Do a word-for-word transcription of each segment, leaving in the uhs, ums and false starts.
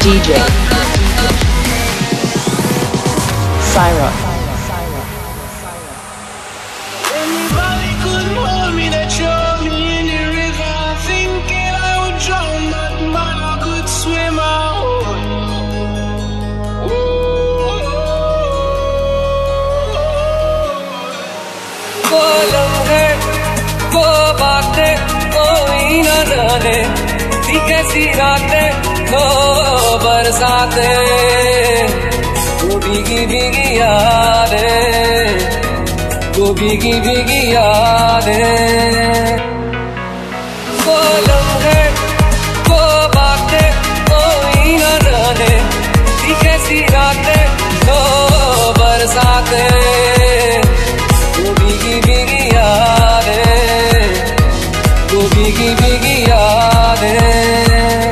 D J Syra. Anybody could hold me, that showed me in the river, thinking I would drown, but man, I could swim out. वो लम्हे, वो बातें कोई न जाने, थी कैसी रातें, वो बरसातें, वो भीगी भीगी यादें, वो भीगी भीगी यादें। वो लम्हे, वो बातें कोई न जाने, थी कैसी रातें, वो बरसातें, वो भीगी भीगी यादें, वो भीगी भीगी यादें।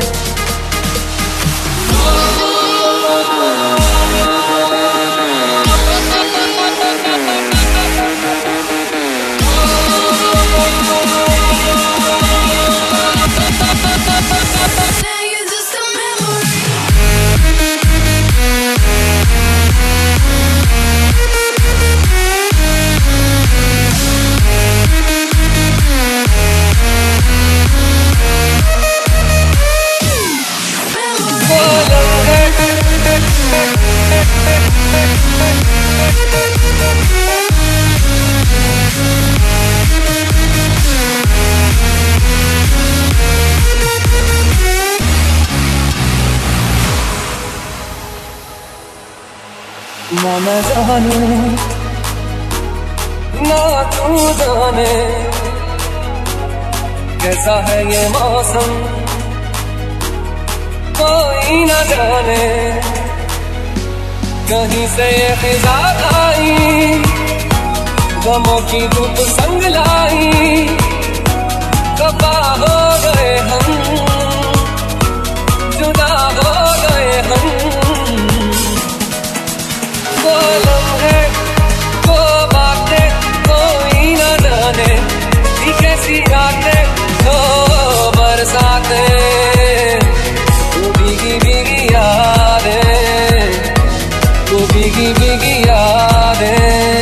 ना मैं जानू ना तू जाने, कैसा है ये मौसम कोई न जाने, कहीं से ये खिजा आई, गमों की धूप संग लाई, खफा हो गए हम, जुदा हो गए हम। वो लम्हे, वो बातें कोई न जाने, थी कैसी रातें, वो बरसातें, वो भीगी भीगी यादें, वो भीगी भीगी यादें।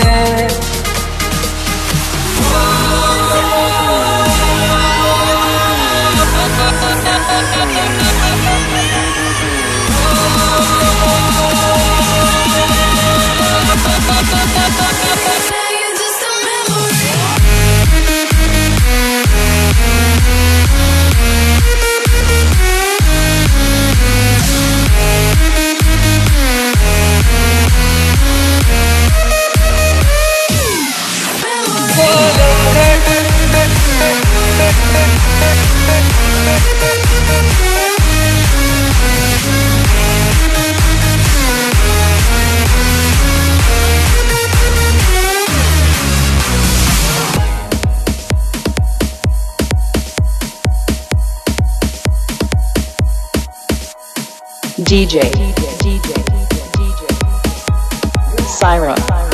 D J Syra.